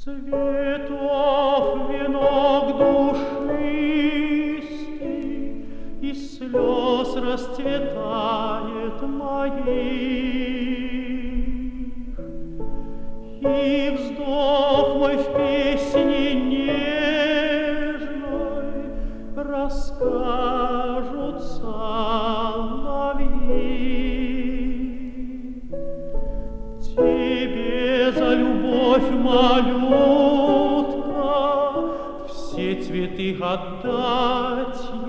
Цветов венок душистый, из слез расцветает моих, и вздох мой в песне нежной расскажут соловьи. Тебе за любовь, малютка, все цветы отдать